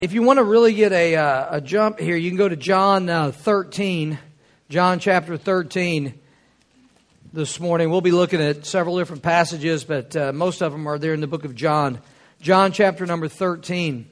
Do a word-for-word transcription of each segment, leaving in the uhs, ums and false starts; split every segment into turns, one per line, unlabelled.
If you want to really get a uh, a jump here, you can go to John uh, thirteen, John chapter thirteen this morning. We'll be looking at several different passages, but uh, most of them are there in the book of John. John chapter number thirteen.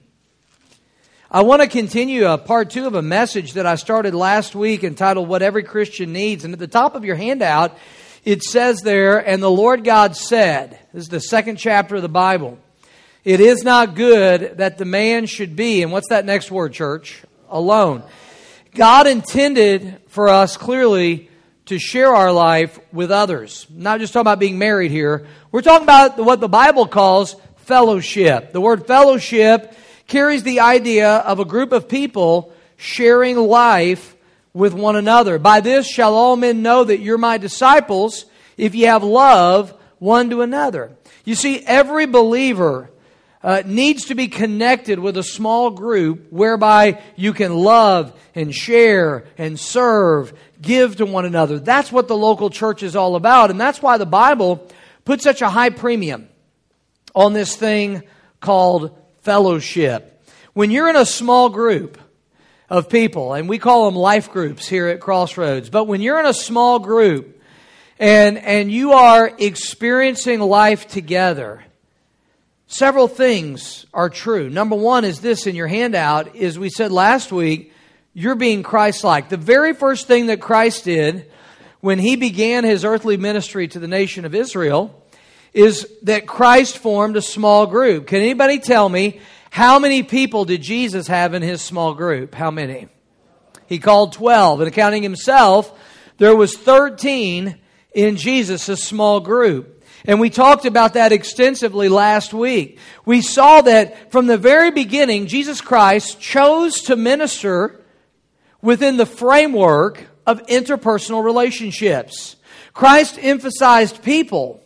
I want to continue a part two of a message that I started last week entitled What Every Christian Needs. And at the top of your handout, it says there, and the Lord God said, this is the second chapter of the Bible, it is not good that the man should be, and what's that next word, church? Alone. God intended for us clearly to share our life with others. Not just talking about being married here. We're talking about what the Bible calls fellowship. The word fellowship carries the idea of a group of people sharing life with one another. By this shall all men know that you're my disciples, if you have love one to another. You see, every believer Uh, needs to be connected with a small group whereby you can love and share and serve, give to one another. That's what the local church is all about. And that's why the Bible puts such a high premium on this thing called fellowship. When you're in a small group of people, and we call them life groups here at Crossroads, but when you're in a small group and, and you are experiencing life together, several things are true. Number one is this in your handout, is we said last week, you're being Christ-like. The very first thing that Christ did when He began His earthly ministry to the nation of Israel is that Christ formed a small group. Can anybody tell me how many people did Jesus have in His small group? How many? He called twelve. And counting Himself, there was thirteen in Jesus' small group. And we talked about that extensively last week. We saw that from the very beginning, Jesus Christ chose to minister within the framework of interpersonal relationships. Christ emphasized people,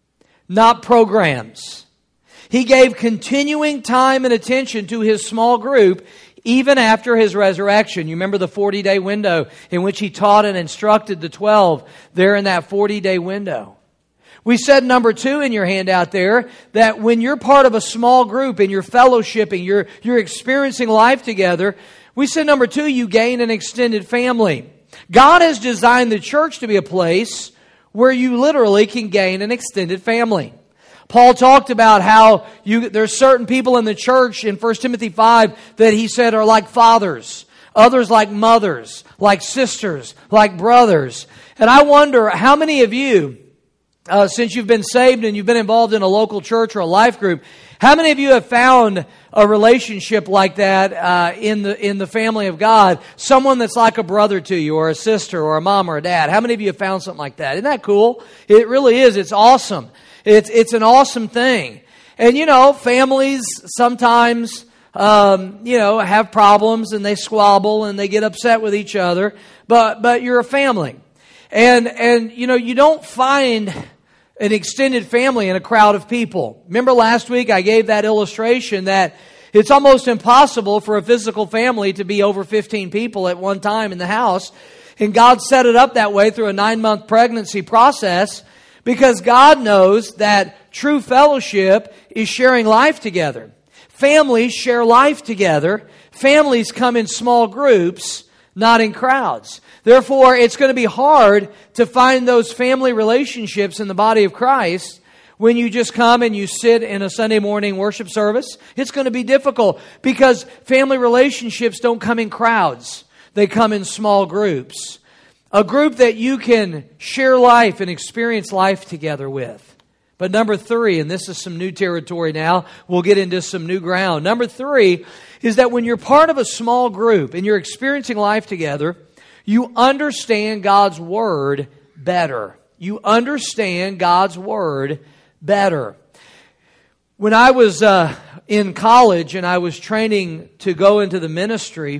not programs. He gave continuing time and attention to His small group even after His resurrection. You remember the forty-day window in which He taught and instructed the twelve there in that forty-day window. We said, number two in your handout there, that when you're part of a small group and you're fellowshipping, you're, you're experiencing life together, we said, number two, you gain an extended family. God has designed the church to be a place where you literally can gain an extended family. Paul talked about how you, there's certain people in the church in First Timothy five that he said are like fathers, others like mothers, like sisters, like brothers. And I wonder how many of you, Uh, since you've been saved and you've been involved in a local church or a life group, how many of you have found a relationship like that uh, in the in the family of God? Someone that's like a brother to you, or a sister, or a mom, or a dad. How many of you have found something like that? Isn't that cool? It really is. It's awesome. It's it's an awesome thing. And you know, families sometimes um, you know have problems and they squabble and they get upset with each other. But but you're a family, and and you know you don't find an extended family in a crowd of people. Remember last week I gave that illustration that it's almost impossible for a physical family to be over fifteen people at one time in the house. And God set it up that way through a nine-month pregnancy process because God knows that true fellowship is sharing life together. Families share life together. Families come in small groups, not in crowds. Therefore, it's going to be hard to find those family relationships in the body of Christ when you just come and you sit in a Sunday morning worship service. It's going to be difficult because family relationships don't come in crowds. They come in small groups. A group that you can share life and experience life together with. But number three, and this is some new territory now, we'll get into some new ground. Number three is that when you're part of a small group and you're experiencing life together, you understand God's Word better. You understand God's Word better. When I was uh, in college and I was training to go into the ministry,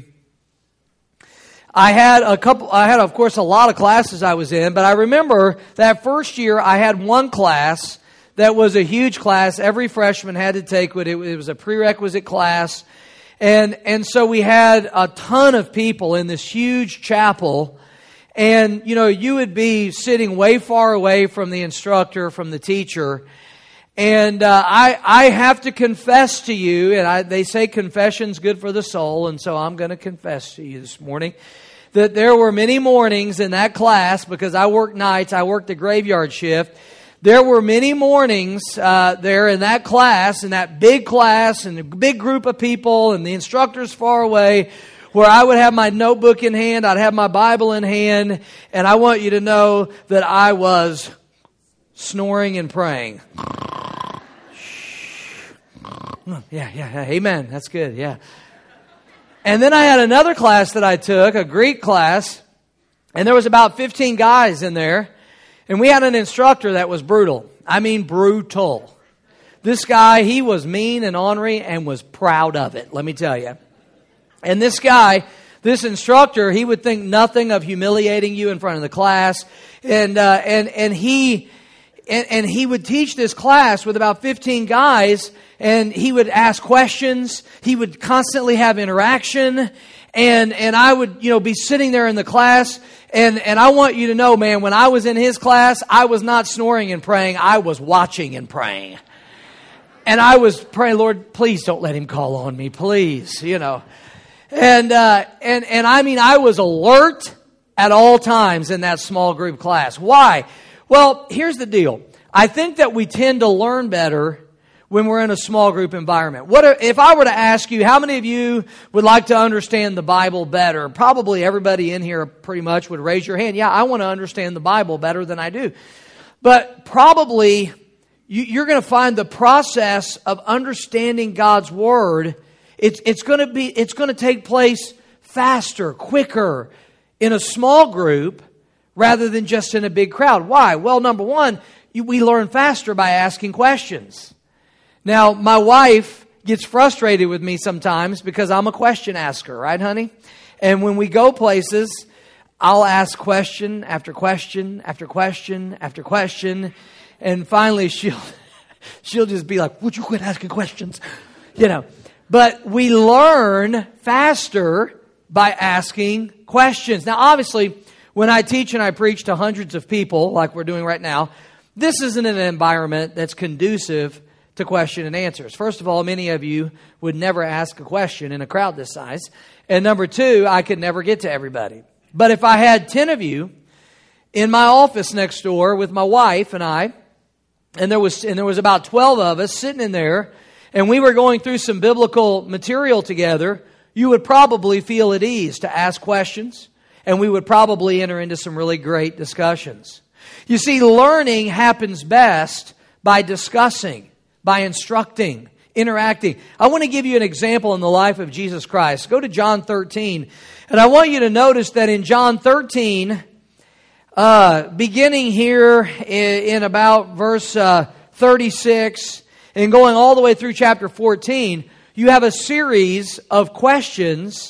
I had a couple, I had, of course, a lot of classes I was in, but I remember that first year I had one class that was a huge class. Every freshman had to take it. It was a prerequisite class. And and so we had a ton of people in this huge chapel. And, you know, you would be sitting way far away from the instructor, from the teacher. And uh, I I have to confess to you, and I, they say confession's good for the soul, and so I'm going to confess to you this morning that there were many mornings in that class, because I worked nights, I worked the graveyard shift. There were many mornings uh, there in that class, in that big class, and a big group of people, and the instructor's far away, where I would have my notebook in hand, I'd have my Bible in hand, and I want you to know that I was snoring and praying. Yeah, yeah, yeah, amen. That's good, yeah. And then I had another class that I took, a Greek class, and there was about fifteen guys in there, and we had an instructor that was brutal. I mean brutal. This guy, he was mean and ornery and was proud of it, let me tell you. And this guy, this instructor, he would think nothing of humiliating you in front of the class, and uh, and and he and, and he would teach this class with about fifteen guys. And he would ask questions. He would constantly have interaction. And and I would, you know, be sitting there in the class. And, and I want you to know, man, when I was in his class, I was not snoring and praying. I was watching and praying. And I was praying, Lord, please don't let him call on me, please, you know. And uh, and and I mean, I was alert at all times in that small group class. Why? Well, here's the deal. I think that we tend to learn better when we're in a small group environment. What are, if I were to ask you, how many of you would like to understand the Bible better? Probably everybody in here pretty much would raise your hand. Yeah, I want to understand the Bible better than I do. But probably you, you're going to find the process of understanding God's Word, it's, it's going to be, it's going to take place faster, quicker in a small group rather than just in a big crowd. Why? Well, number one, you, we learn faster by asking questions. Now, my wife gets frustrated with me sometimes because I'm a question asker, right, honey? And when we go places, I'll ask question after question after question after question, and finally she'll she'll just be like, "Would you quit asking questions?" You know. But we learn faster by asking questions. Now, obviously, when I teach and I preach to hundreds of people, like we're doing right now, this isn't an environment that's conducive to question and answers. First of all, many of you would never ask a question in a crowd this size. And number two, I could never get to everybody. But if I had ten of you in my office next door with my wife and I, and there was and there was about twelve of us sitting in there, and we were going through some biblical material together, you would probably feel at ease to ask questions, and we would probably enter into some really great discussions. You see, learning happens best by discussing, by instructing, interacting. I want to give you an example in the life of Jesus Christ. Go to John thirteen. And I want you to notice that in John thirteen, uh, beginning here in, in about verse uh, thirty-six and going all the way through chapter fourteen, you have a series of questions,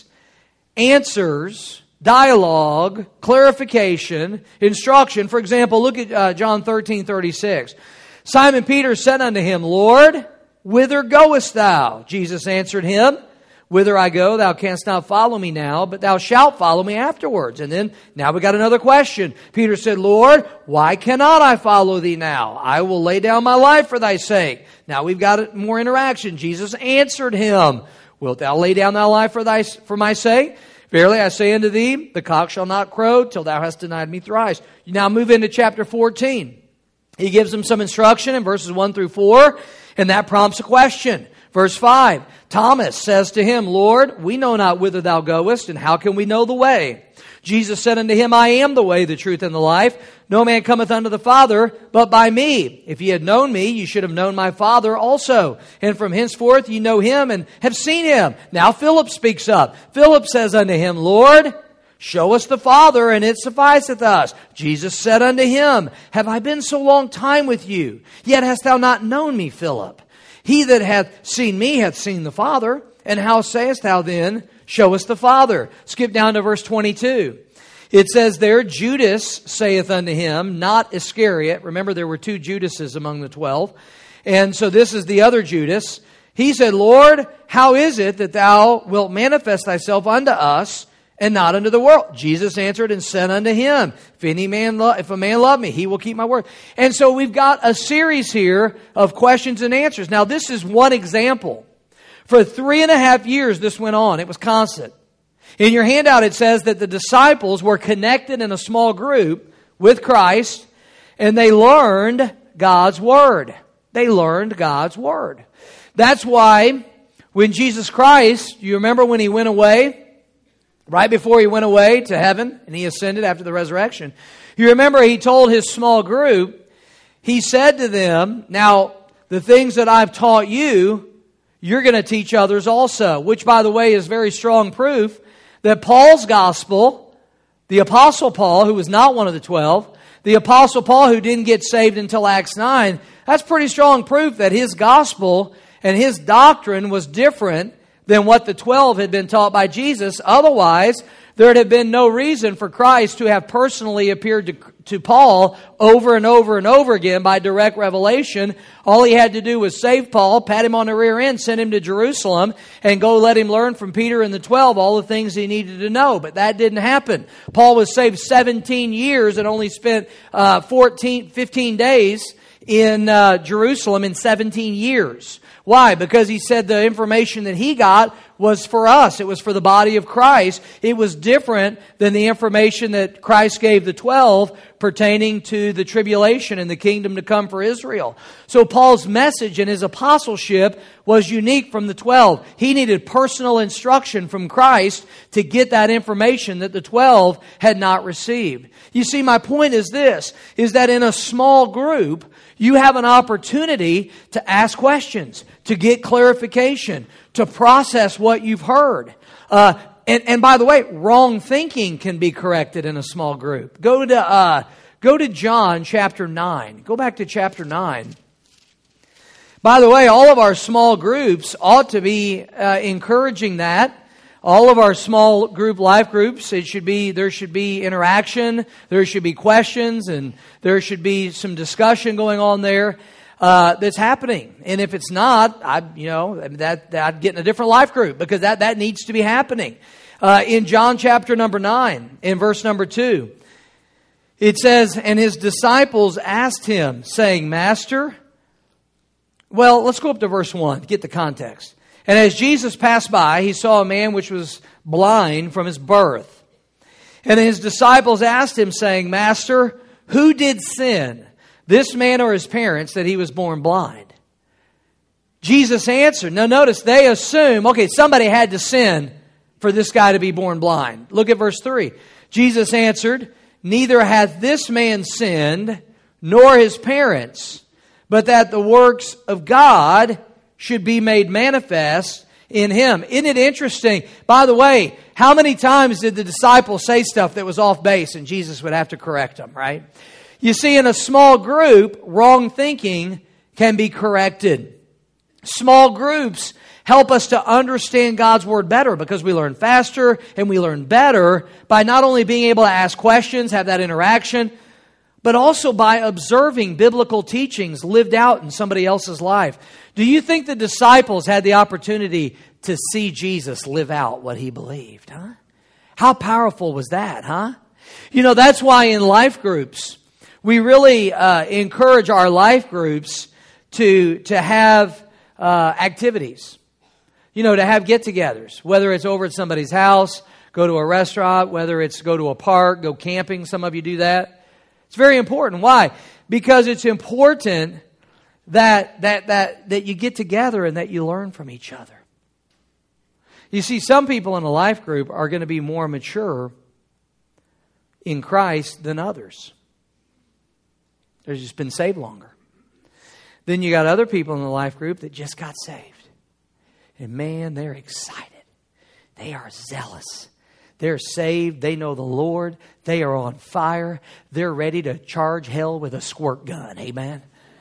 answers, dialogue, clarification, instruction. For example, look at uh, John thirteen thirty-six. Simon Peter said unto him, Lord, whither goest thou? Jesus answered him, Whither I go, thou canst not follow me now, but thou shalt follow me afterwards. And then, now we got another question. Peter said, Lord, why cannot I follow thee now? I will lay down my life for thy sake. Now we've got more interaction. Jesus answered him, Wilt thou lay down thy life for thy for my sake? Verily I say unto thee, the cock shall not crow till thou hast denied me thrice. You now move into chapter fourteen. He gives them some instruction in verses one through four, and that prompts a question. Verse five, Thomas says to him, Lord, we know not whither thou goest, and how can we know the way? Jesus said unto him, I am the way, the truth, and the life. No man cometh unto the Father, but by me. If ye had known me, ye should have known my Father also. And from henceforth ye know him, and have seen him. Now Philip speaks up. Philip says unto him, Lord, show us the Father, and it sufficeth us. Jesus said unto him, Have I been so long time with you? Yet hast thou not known me, Philip? He that hath seen me hath seen the Father. And how sayest thou then, Show us the Father? Skip down to verse twenty-two. It says there, Judas saith unto him, not Iscariot. Remember, there were two Judases among the twelve. And so this is the other Judas. He said, Lord, how is it that thou wilt manifest thyself unto us, and not unto the world. Jesus answered and said unto him, If any man, lo- if a man love me, he will keep my word. And so we've got a series here of questions and answers. Now this is one example. For three and a half years this went on. It was constant. In your handout it says that the disciples were connected in a small group with Christ, and they learned God's Word. They learned God's Word. That's why when Jesus Christ, you remember when He went away, right before He went away to heaven, and He ascended after the resurrection, you remember He told His small group, He said to them, now the things that I've taught you, you're going to teach others also, which by the way is very strong proof that Paul's gospel, the Apostle Paul, who was not one of the twelve, the Apostle Paul who didn't get saved until Acts nine, that's pretty strong proof that his gospel and his doctrine was different than what the twelve had been taught by Jesus. Otherwise, there would have been no reason for Christ to have personally appeared to, to Paul over and over and over again by direct revelation. All He had to do was save Paul, pat him on the rear end, send him to Jerusalem, and go let him learn from Peter and the twelve all the things he needed to know. But that didn't happen. Paul was saved seventeen years and only spent uh, fourteen, fifteen days in uh, Jerusalem in seventeen years. Why? Because he said the information that he got was for us. It was for the body of Christ. It was different than the information that Christ gave the twelve pertaining to the tribulation and the kingdom to come for Israel. So Paul's message and his apostleship was unique from the twelve. He needed personal instruction from Christ to get that information that the twelve had not received. You see, my point is this, is that in a small group, you have an opportunity to ask questions, to get clarification, to process what you've heard. Uh, and, and by the way, wrong thinking can be corrected in a small group. Go to uh, go to John chapter nine. Go back to chapter nine. By the way, all of our small groups ought to be uh, encouraging that. All of our small group life groups, it should be there should be interaction, there should be questions, and there should be some discussion going on there uh, that's happening. And if it's not, I you know that, that I'd get in a different life group because that that needs to be happening. Uh, in John chapter number nine, in verse number two, it says, "And his disciples asked him, saying, Master." Well, let's go up to verse one to get the context. And as Jesus passed by, he saw a man which was blind from his birth. And his disciples asked him, saying, Master, who did sin, this man or his parents, that he was born blind? Jesus answered. Now notice, they assume, okay, somebody had to sin for this guy to be born blind. Look at verse three. Jesus answered, Neither hath this man sinned, nor his parents, but that the works of God should be made manifest in him. Isn't it interesting? By the way, how many times did the disciples say stuff that was off base and Jesus would have to correct them, right? You see, in a small group, wrong thinking can be corrected. Small groups help us to understand God's Word better because we learn faster and we learn better by not only being able to ask questions, have that interaction, but also by observing biblical teachings lived out in somebody else's life. Do you think the disciples had the opportunity to see Jesus live out what He believed? Huh? How powerful was that, huh? You know, that's why in life groups, we really uh, encourage our life groups to, to have uh, activities. You know, to have get-togethers, whether it's over at somebody's house, go to a restaurant, whether it's go to a park, go camping. Some of you do that. It's very important. Why? Because it's important that that that that you get together and that you learn from each other. You see, some people in a life group are going to be more mature in Christ than others. They've just been saved longer. Then you got other people in the life group that just got saved. And man, they're excited. They are zealous. They're saved. They know the Lord. They are on fire. They're ready to charge hell with a squirt gun. Amen.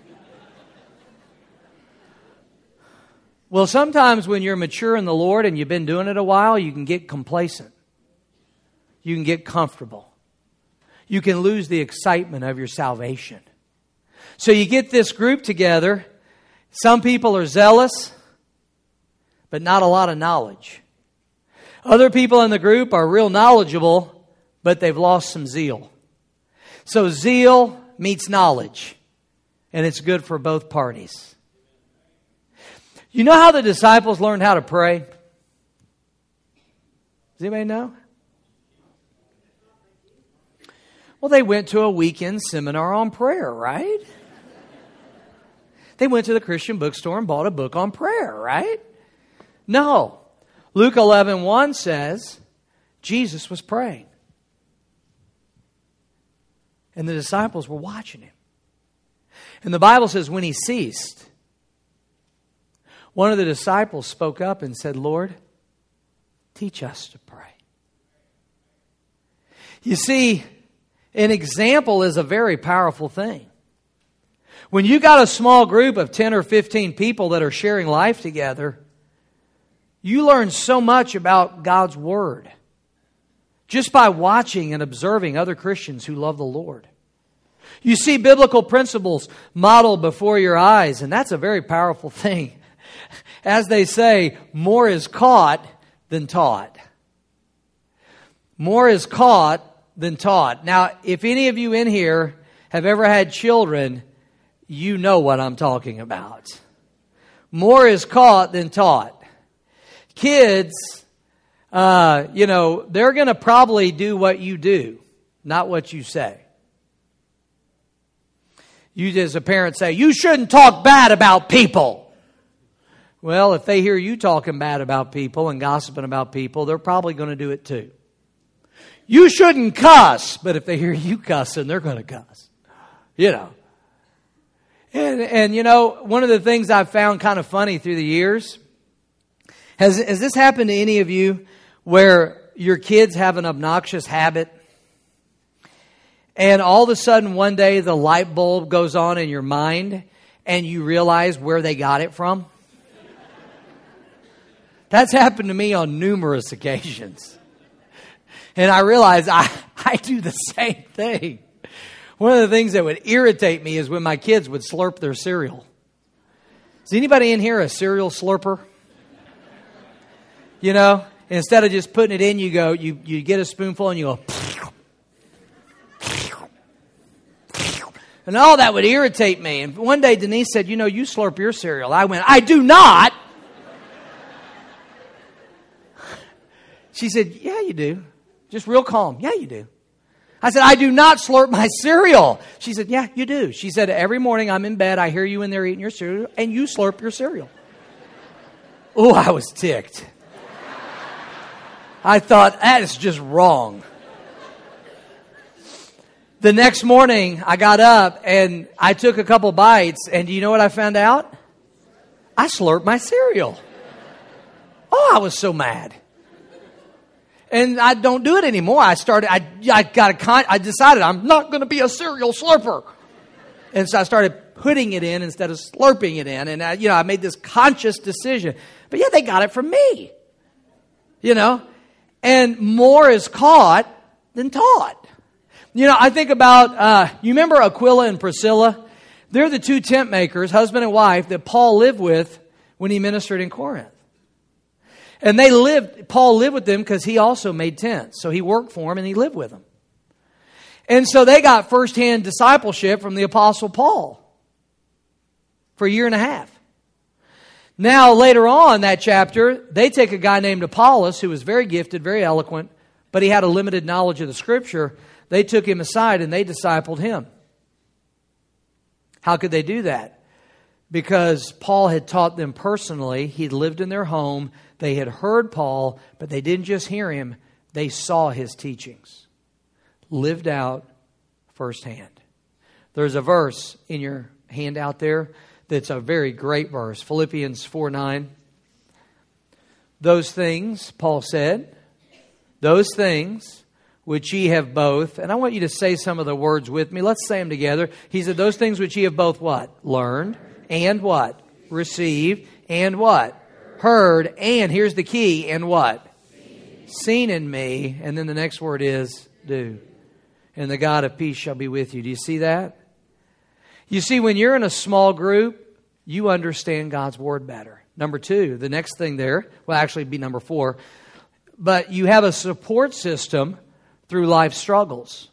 Well, sometimes when you're mature in the Lord and you've been doing it a while, you can get complacent. You can get comfortable. You can lose the excitement of your salvation. So you get this group together. Some people are zealous, but not a lot of knowledge. Other people in the group are real knowledgeable, but they've lost some zeal. So zeal meets knowledge, and it's good for both parties. You know how the disciples learned how to pray? Does anybody know? Well, they went to a weekend seminar on prayer, right? They went to the Christian bookstore and bought a book on prayer, right? No. Luke eleven one says Jesus was praying. And the disciples were watching him. And the Bible says when he ceased, one of the disciples spoke up and said, Lord, teach us to pray. You see, an example is a very powerful thing. When you got a small group of ten or fifteen people that are sharing life together, you learn so much about God's Word just by watching and observing other Christians who love the Lord. You see biblical principles modeled before your eyes, and that's a very powerful thing. As they say, more is caught than taught. More is caught than taught. Now, if any of you in here have ever had children, you know what I'm talking about. More is caught than taught. Kids, uh, you know, they're going to probably do what you do, not what you say. You as a parent say, you shouldn't talk bad about people. Well, if they hear you talking bad about people and gossiping about people, they're probably going to do it too. You shouldn't cuss, but if they hear you cussing, they're going to cuss. You know. And, and you know, one of the things I've found kind of funny through the years, has, has this happened to any of you where your kids have an obnoxious habit and all of a sudden one day the light bulb goes on in your mind and you realize where they got it from? That's happened to me on numerous occasions. And I realize I, I do the same thing. One of the things that would irritate me is when my kids would slurp their cereal. Is anybody in here a cereal slurper? You know, instead of just putting it in, you go, you, you get a spoonful and you go, and all that would irritate me. And one day Denise said, you know, you slurp your cereal. I went, I do not. She said, yeah, you do. Just real calm. Yeah, you do. I said, I do not slurp my cereal. She said, yeah, you do. She said, every morning I'm in bed, I hear you in there eating your cereal, and you slurp your cereal. Oh, I was ticked. I thought, that is just wrong. The next morning, I got up, and I took a couple bites, and do you know what I found out? I slurped my cereal. Oh, I was so mad. And I don't do it anymore. I started, I, I got a con, I decided I'm not going to be a cereal slurper. And so I started putting it in instead of slurping it in. And I, you know, I made this conscious decision. But yeah, they got it from me. You know? And more is caught than taught. You know, I think about, uh, you remember Aquila and Priscilla? They're the two tent makers, husband and wife, that Paul lived with when he ministered in Corinth. And they lived, Paul lived with them because he also made tents. So he worked for them and he lived with them. And so they got firsthand discipleship from the Apostle Paul for a year and a half. Now, later on in that chapter, they take a guy named Apollos who was very gifted, very eloquent, but he had a limited knowledge of the Scripture. They took him aside and they discipled him. How could they do that? Because Paul had taught them personally. He'd lived in their home. They had heard Paul, but they didn't just hear him. They saw his teachings. Lived out firsthand. There's a verse in your handout there that's a very great verse. Philippians four nine. Those things, Paul said, those things which ye have both, and I want you to say some of the words with me. Let's say them together. He said, those things which ye have both what? Learned. And what? Received. And what? Heard. And here's the key. And what? Seen. Seen in me. And then the next word is do. And the God of peace shall be with you. Do you see that? You see, when you're in a small group, you understand God's word better. Number two, the next thing there, well, actually be number four. but you have a support system through life struggles.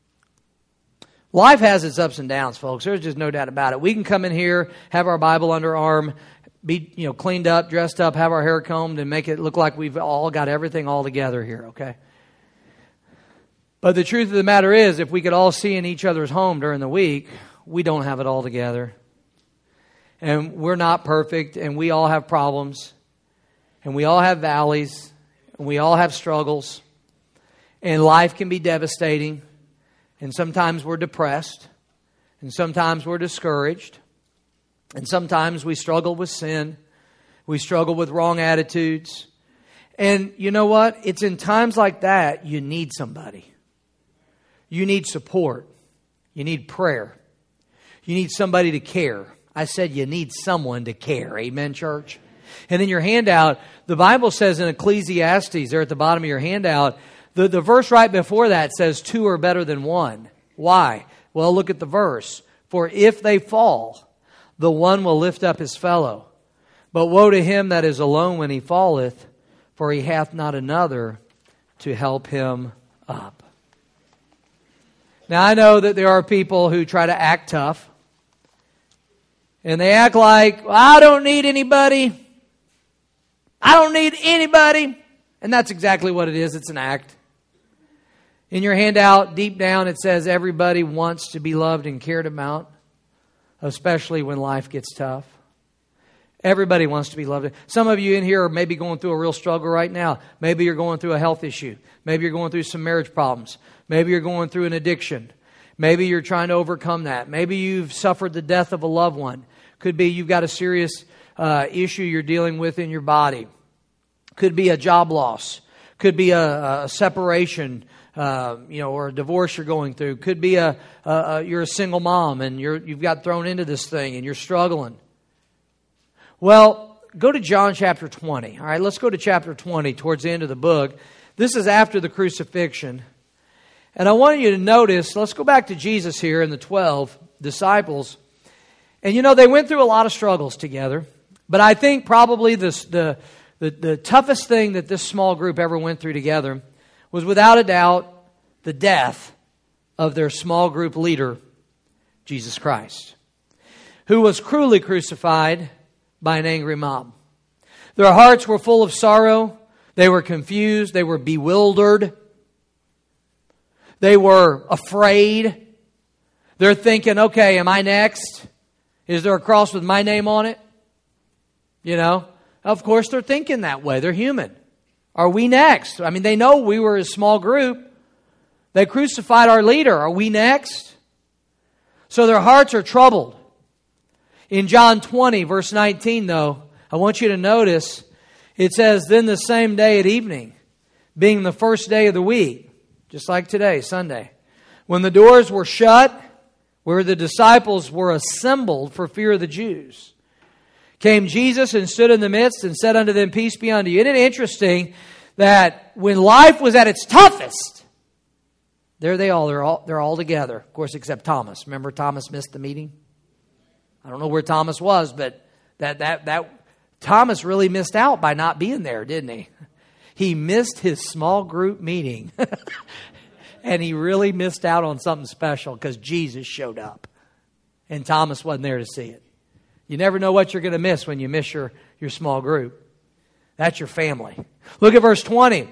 Life has its ups and downs, folks. There's just no doubt about it. We can come in here, have our Bible under our arm, be you know cleaned up, dressed up, have our hair combed, and make it look like we've all got everything all together here, okay? But the truth of the matter is, if we could all see in each other's home during the week, we don't have it all together. And we're not perfect, and we all have problems, and we all have valleys, and we all have struggles, and life can be devastating. And sometimes we're depressed, and sometimes we're discouraged, and sometimes we struggle with sin. We struggle with wrong attitudes. And you know what? It's in times like that you need somebody. You need support. You need prayer. You need somebody to care. I said you need someone to care. Amen, church? And in your handout, the Bible says in Ecclesiastes, there at the bottom of your handout, The, the verse right before that says two are better than one. Why? Well, look at the verse. For if they fall, the one will lift up his fellow. But woe to him that is alone when he falleth, for he hath not another to help him up. Now, I know that there are people who try to act tough. And they act like, well, I don't need anybody. I don't need anybody. And that's exactly what it is. It's an act. In your handout, deep down, it says everybody wants to be loved and cared about, especially when life gets tough. Everybody wants to be loved. Some of you in here are maybe going through a real struggle right now. Maybe you're going through a health issue. Maybe you're going through some marriage problems. Maybe you're going through an addiction. Maybe you're trying to overcome that. Maybe you've suffered the death of a loved one. Could be you've got a serious uh, issue you're dealing with in your body. Could be a job loss. Could be a, a separation. Uh, you know, or a divorce you're going through. Could be a, a, a you're a single mom and you're you've got thrown into this thing and you're struggling. Well, go to John chapter twenty. All right, let's go to chapter twenty towards the end of the book. This is after the crucifixion, and I want you to notice. Let's go back to Jesus here and the twelve disciples, and you know they went through a lot of struggles together. But I think probably this, the the the toughest thing that this small group ever went through together was without a doubt the death of their small group leader, Jesus Christ, who was cruelly crucified by an angry mob. Their hearts were full of sorrow. They were confused. They were bewildered. They were afraid. They're thinking, okay, am I next? Is there a cross with my name on it? You know, of course they're thinking that way. They're human. Are we next? I mean, they know we were a small group. They crucified our leader. Are we next? So their hearts are troubled. In John twenty, verse nineteen, though, I want you to notice, it says, then the same day at evening, being the first day of the week, just like today, Sunday, when the doors were shut, where the disciples were assembled for fear of the Jews, came Jesus and stood in the midst and said unto them, peace be unto you. Isn't it interesting that when life was at its toughest, there they all, they're all, they're all together. Of course, except Thomas. Remember Thomas missed the meeting? I don't know where Thomas was, but that, that, that Thomas really missed out by not being there, didn't he? He missed his small group meeting. And he really missed out on something special because Jesus showed up. And Thomas wasn't there to see it. You never know what you're going to miss when you miss your, your small group. That's your family. Look at verse twenty.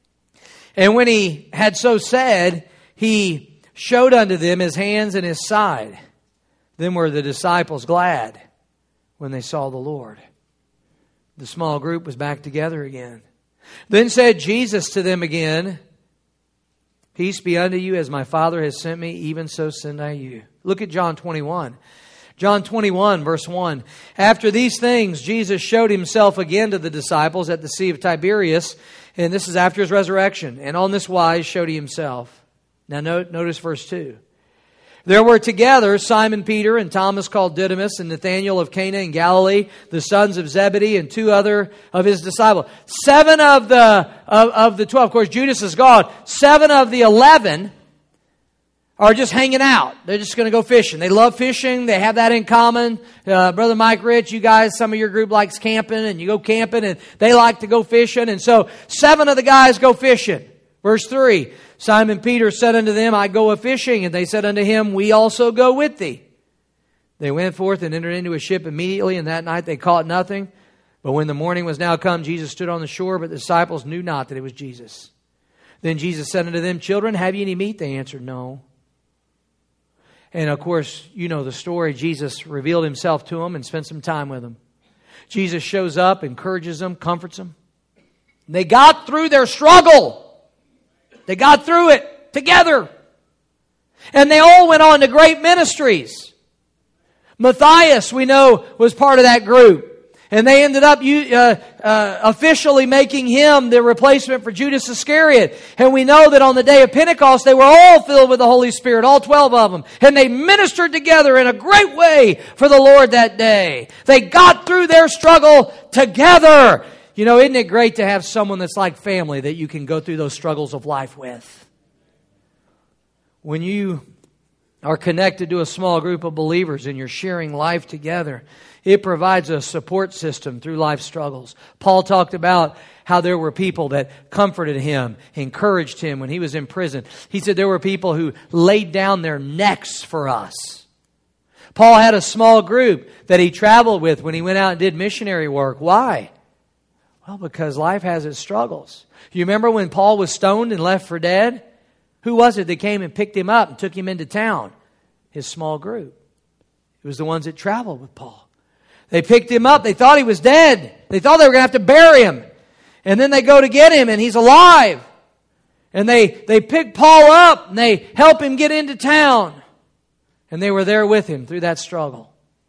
And when he had so said, he showed unto them his hands and his side. Then were the disciples glad when they saw the Lord. The small group was back together again. Then said Jesus to them again, peace be unto you, as my Father has sent me, even so send I you. Look at John twenty-one. John twenty-one, verse one. After these things, Jesus showed himself again to the disciples at the Sea of Tiberias. And this is after his resurrection. And on this wise showed he himself. Now note, notice verse two. There were together Simon Peter and Thomas called Didymus and Nathanael of Cana in Galilee, the sons of Zebedee, and two other of his disciples. Seven of the of, of the twelve. Of course, Judas is gone. Seven of the eleven are just hanging out. They're just going to go fishing. They love fishing. They have that in common. Uh, Brother Mike Rich, you guys, some of your group likes camping, and you go camping, and they like to go fishing. And so seven of the guys go fishing. Verse three, Simon Peter said unto them, I go a-fishing. And they said unto him, we also go with thee. They went forth and entered into a ship immediately, and that night they caught nothing. But when the morning was now come, Jesus stood on the shore, but the disciples knew not that it was Jesus. Then Jesus said unto them, children, have ye any meat? They answered, no. And of course, you know the story. Jesus revealed himself to them and spent some time with them. Jesus shows up, encourages them, comforts them. They got through their struggle. They got through it together. And they all went on to great ministries. Matthias, we know, was part of that group. And they ended up uh, uh, officially making him the replacement for Judas Iscariot. And we know that on the day of Pentecost, they were all filled with the Holy Spirit, all twelve of them. And they ministered together in a great way for the Lord that day. They got through their struggle together. You know, isn't it great to have someone that's like family that you can go through those struggles of life with? When you are connected to a small group of believers and you're sharing life together, it provides a support system through life struggles. Paul talked about how there were people that comforted him, encouraged him when he was in prison. He said there were people who laid down their necks for us. Paul had a small group that he traveled with when he went out and did missionary work. Why? Well, because life has its struggles. You remember when Paul was stoned and left for dead? Who was it that came and picked him up and took him into town? His small group. It was the ones that traveled with Paul. They picked him up. They thought he was dead. They thought they were going to have to bury him. And then they go to get him and he's alive. And they, they pick Paul up and they help him get into town. And they were there with him through that struggle.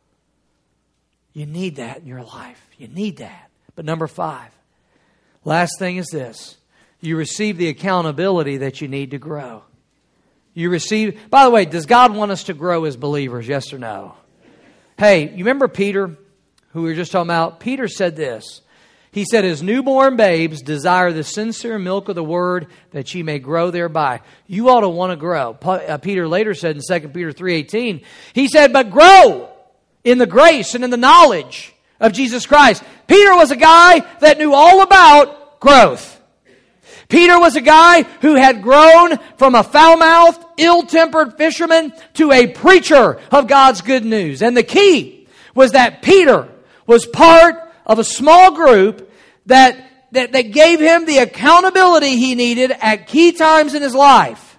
You need that in your life. You need that. But number five, last thing is this. You receive the accountability that you need to grow. You receive, by the way, does God want us to grow as believers? Yes or no? Hey, you remember Peter, who we were just talking about? Peter said this. He said, as newborn babes desire the sincere milk of the word that ye may grow thereby. You ought to want to grow. Peter later said in Second Peter three eighteen, he said, but grow in the grace and in the knowledge of Jesus Christ. Peter was a guy that knew all about growth. Peter was a guy who had grown from a foul-mouthed, ill-tempered fisherman to a preacher of God's good news. And the key was that Peter was part of a small group that, that, that gave him the accountability he needed at key times in his life.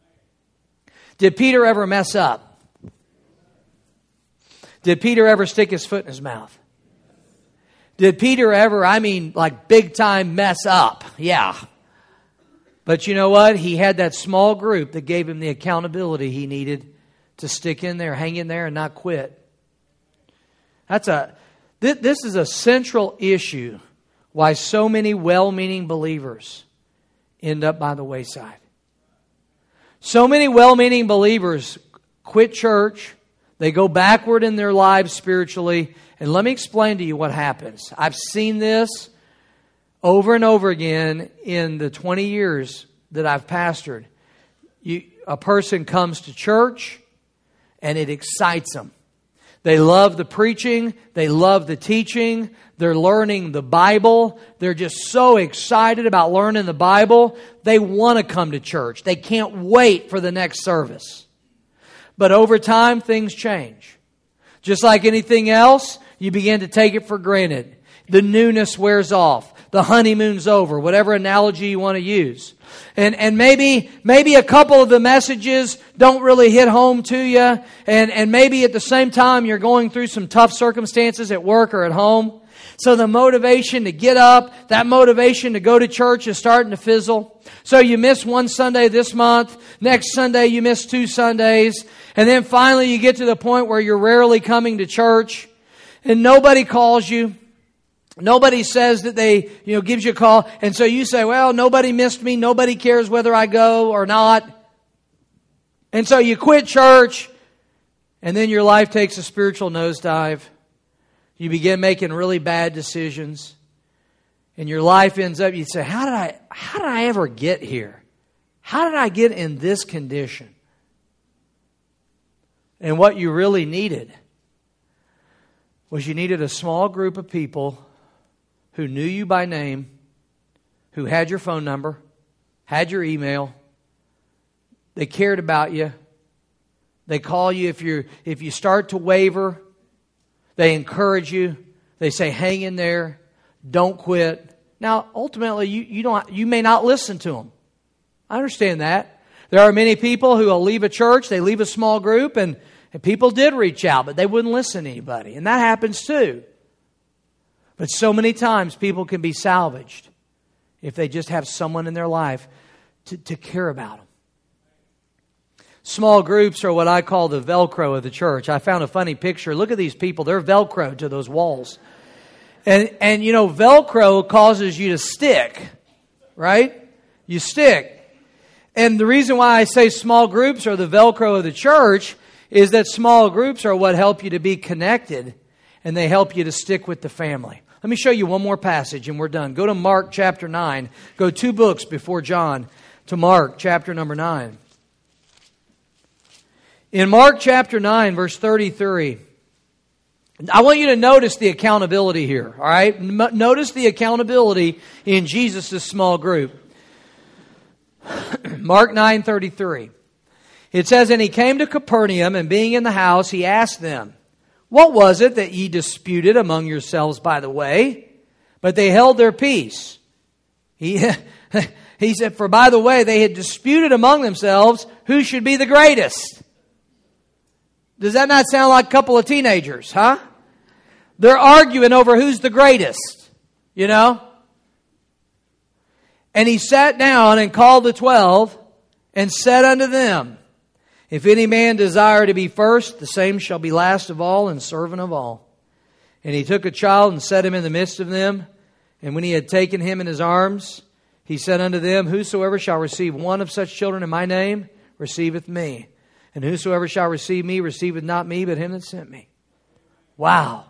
Did Peter ever mess up? Did Peter ever stick his foot in his mouth? Did Peter ever, I mean, like big time mess up? Yeah. But you know what? He had that small group that gave him the accountability he needed to stick in there, hang in there, and not quit. That's a, this is a central issue why so many well-meaning believers end up by the wayside. So many well-meaning believers quit church. They go backward in their lives spiritually. And let me explain to you what happens. I've seen this over and over again in the twenty years that I've pastored. You, a person comes to church and it excites them. They love the preaching. They love the teaching. They're learning the Bible. They're just so excited about learning the Bible. They want to come to church. They can't wait for the next service. But over time, things change. Just like anything else, you begin to take it for granted. The newness wears off. The honeymoon's over, whatever analogy you want to use. And and maybe maybe a couple of the messages don't really hit home to you. And, and maybe at the same time you're going through some tough circumstances at work or at home. So the motivation to get up, that motivation to go to church is starting to fizzle. So you miss one Sunday this month. Next Sunday you miss two Sundays. And then finally you get to the point where you're rarely coming to church. And nobody calls you. Nobody says that they, you know, gives you a call. And so you say, well, nobody missed me. Nobody cares whether I go or not. And so you quit church. And then your life takes a spiritual nosedive. You begin making really bad decisions. And your life ends up, you say, how did I, how did I ever get here? How did I get in this condition? And what you really needed was you needed a small group of people who knew you by name, who had your phone number, had your email. They cared about you. They call you if you if you start to waver. They encourage you. They say, hang in there. Don't quit. Now, ultimately, you, you don't you may not listen to them. I understand that. There are many people who will leave a church, they leave a small group, and, and people did reach out, but they wouldn't listen to anybody. And that happens too. But so many times people can be salvaged if they just have someone in their life to, to care about them. Small groups are what I call the Velcro of the church. I found a funny picture. Look at these people. They're Velcro to those walls. And, and you know, Velcro causes you to stick, right? You stick. And the reason why I say small groups are the Velcro of the church is that small groups are what help you to be connected, and they help you to stick with the family. Let me show you one more passage and we're done. Go to Mark chapter nine. Go two books before John to Mark chapter number nine. In Mark chapter nine, verse thirty-three, I want you to notice the accountability here, all right? Notice the accountability in Jesus' small group. Mark nine thirty-three. It says, and he came to Capernaum, and being in the house, he asked them, what was it that ye disputed among yourselves by the way? But they held their peace. He, he said, for by the way, they had disputed among themselves who should be the greatest. Does that not sound like a couple of teenagers, huh? They're arguing over who's the greatest, you know? And he sat down and called the twelve and said unto them, if any man desire to be first, the same shall be last of all and servant of all. And he took a child and set him in the midst of them. And when he had taken him in his arms, he said unto them, whosoever shall receive one of such children in my name, receiveth me. And whosoever shall receive me, receiveth not me, but him that sent me. Wow.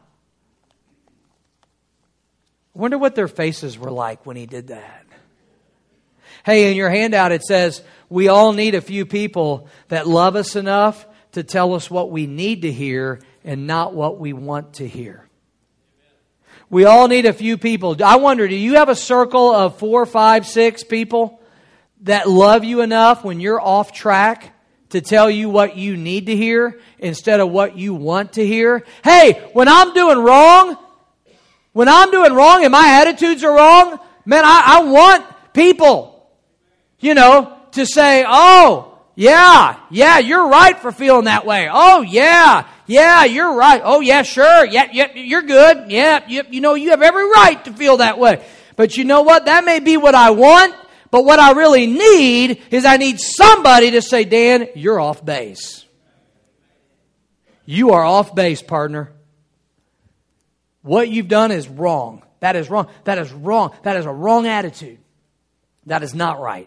I wonder what their faces were like when he did that. Hey, in your handout it says, we all need a few people that love us enough to tell us what we need to hear and not what we want to hear. We all need a few people. I wonder, do you have a circle of four, five, six people that love you enough when you're off track to tell you what you need to hear instead of what you want to hear? Hey, when I'm doing wrong, when I'm doing wrong and my attitudes are wrong, man, I, I want people, you know, to say, oh, yeah, yeah, you're right for feeling that way. Oh, yeah, yeah, you're right. Oh, yeah, sure. Yeah, yeah, you're good. Yeah, you, you know, you have every right to feel that way. But you know what? That may be what I want, but what I really need is I need somebody to say, Dan, you're off base. You are off base, partner. What you've done is wrong. That is wrong. That is wrong. That is a wrong attitude. That is not right.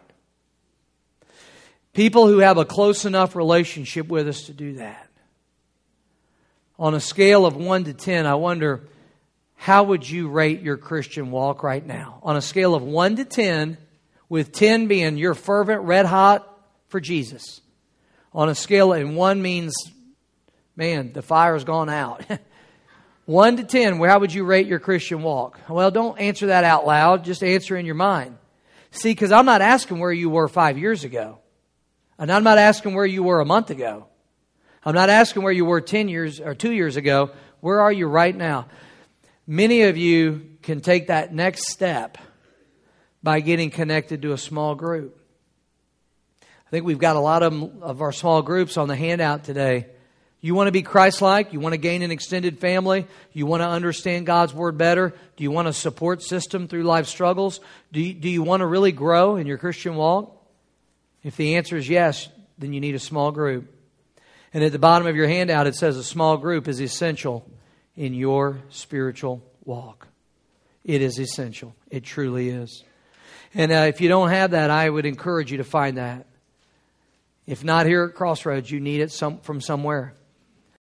People who have a close enough relationship with us to do that. On a scale of one to ten, I wonder, how would you rate your Christian walk right now? On a scale of one to ten, with ten being you're fervent, red hot for Jesus. On a scale, and one means, man, the fire's gone out. one to ten, how would you rate your Christian walk? Well, don't answer that out loud. Just answer in your mind. See, because I'm not asking where you were five years ago. And I'm not asking where you were a month ago. I'm not asking where you were ten years or two years ago. Where are you right now? Many of you can take that next step by getting connected to a small group. I think we've got a lot of, of our small groups on the handout today. You want to be Christ-like? You want to gain an extended family? You want to understand God's Word better? Do you want a support system through life struggles? Do you, do you want to really grow in your Christian walk? If the answer is yes, then you need a small group. And at the bottom of your handout, it says a small group is essential in your spiritual walk. It is essential. It truly is. And uh, if you don't have that, I would encourage you to find that. If not here at Crossroads, you need it some, from somewhere.